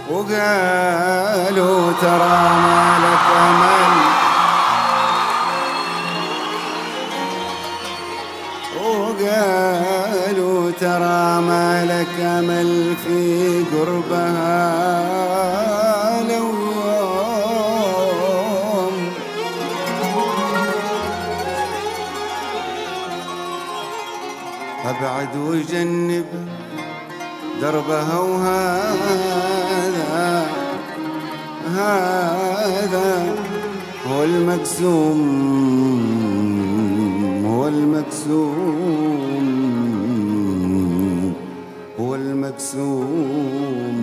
وقالوا ترى ما لك أمل، وقالوا ترى ما لك أمل في قربها لو يوم. أبعد وجنب دربها، وهذا هو المقسوم، هو المقسوم، هو المقسوم.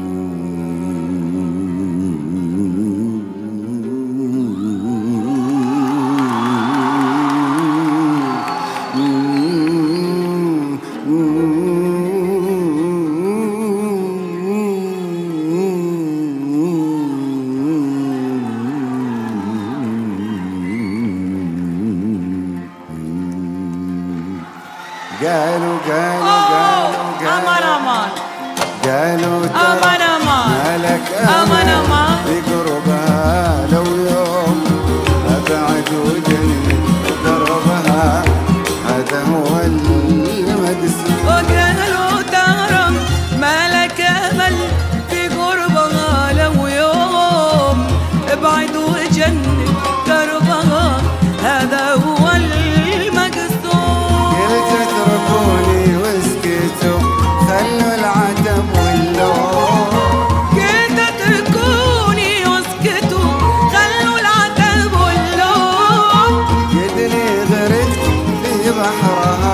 قالوا أمان أمان، قالوا أمان أمان، مالك أمان أمان في قربها لو يوم. أبعد وجنب دربها هذا هو المقسوم. وقالوا ترى مالك أمل في قربها لو يوم. ابعد وجنب دربها هذا هو المقسوم. قلت اتركوني واسكتوا خلوا العتب واللوم. قلت اتركوني واسكتوا خلوا العتب واللوم. قدني غرقت في بحرها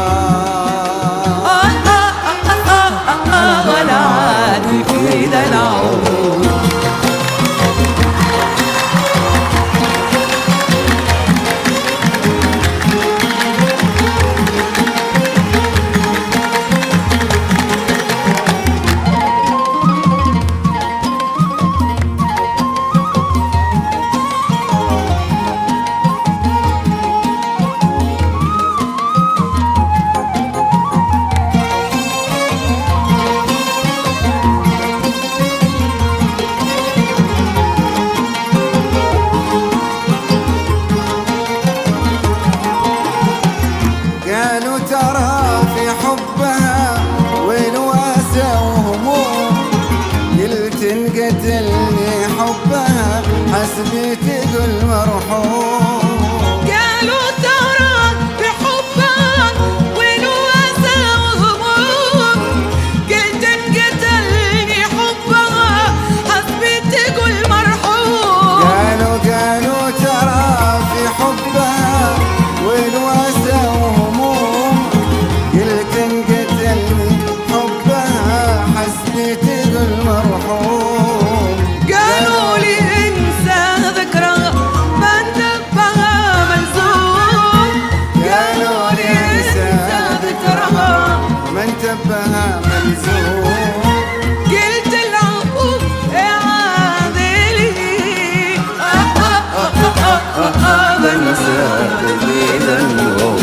ولا عاد في دلعهم. قالوا ترى في حبها والواسع وهموم. قلت انقتلني حبها حسبي تقول مرحوم. قالوا ترى بحبها والواسع وهموم. قلت انقتلني حبها حسبي تقول مرحوم. قالوا ترى في حبها والواسع وهموم. قلت انقتلني حبها حسبي تقول مرحوم. قالوا لي انسى ذكرها ما انتبهها ملزوم. قالوا لي انسى ذكرها ما انتبهها ملزوم. قلت العفو يا عاذلي بنسى جديد اليوم.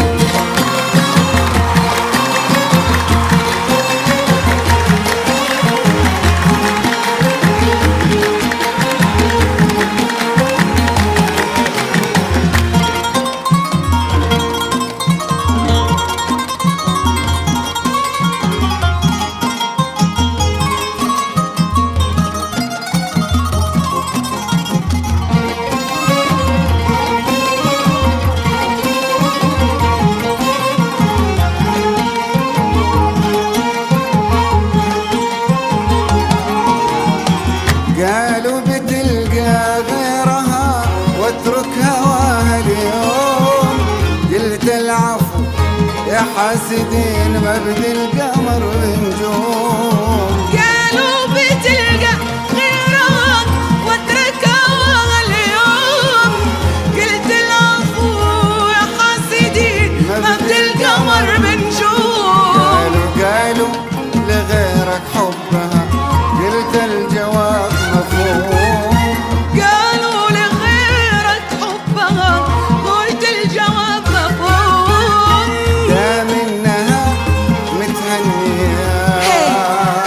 قالوا بتلقى غيرها واترك هواها اليوم. قلت العفو يا حاسدين مبدي القمر بنجوم. قالوا بتلقى غيرها واترك هواها اليوم. قلت العفو يا حاسدين مبدي القمر بنجوم. قالوا لغيرك حبها قلت الجواب مفهوم. قالوا لغيرك حبها قلت الجواب مفهوم. دام انها متهنيه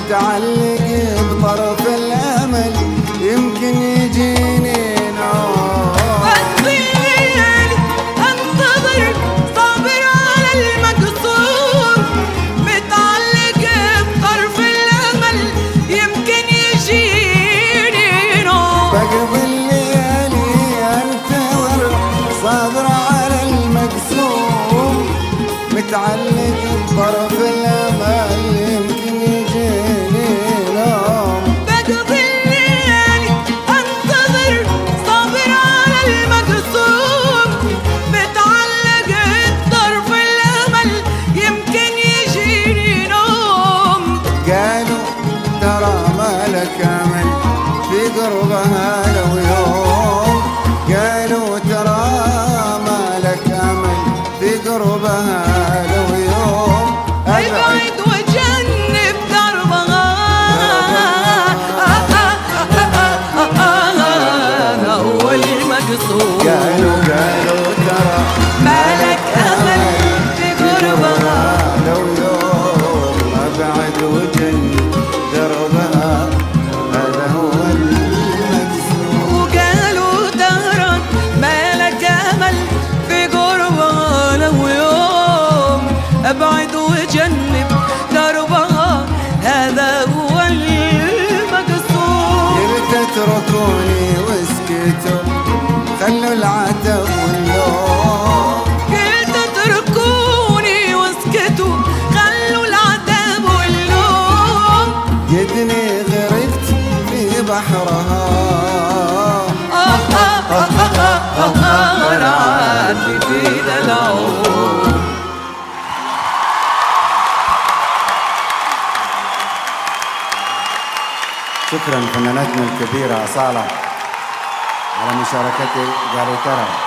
متعلق بطرف الأمل يمكن يجيني نوم. بس الليالي انتظر صابر على المقصور، متعلق بطرف الأمل يمكن يجيني نوم. بقضي الليالي انتظر صابر على المقصور، متعلق بطرف الأمل يمكن يجيني نوم. بقضي الليالي انتظر صابر على المقصور، متعلق بطرف الأمل يمكن يجيني نوم. قالوا ترى ما لك أمل في قربها لو يوم، قالوا ترى ما لك أمل في قربها لو يوم. ابعد وجنب دربها، هذا هو المقصود. قالوا ترى ما لك أمل في قربها، لو يوم أبعد وجنب دربها هذا هو المقصود. وقالوا دهرا ما لك أمل في قربها، لو يوم أبعد وجنب دربها هذا هو المقصود. قلت اتركوني واسكتوا خلوا العتب واللوم، قلت اتركوني واسكتوا خلوا العتاب واللوم. جدني غرقت في بحرها رعد في دلعوم. شكرا فنانتنا الكبيرة أصالة على مشاركتي. قالوا ترى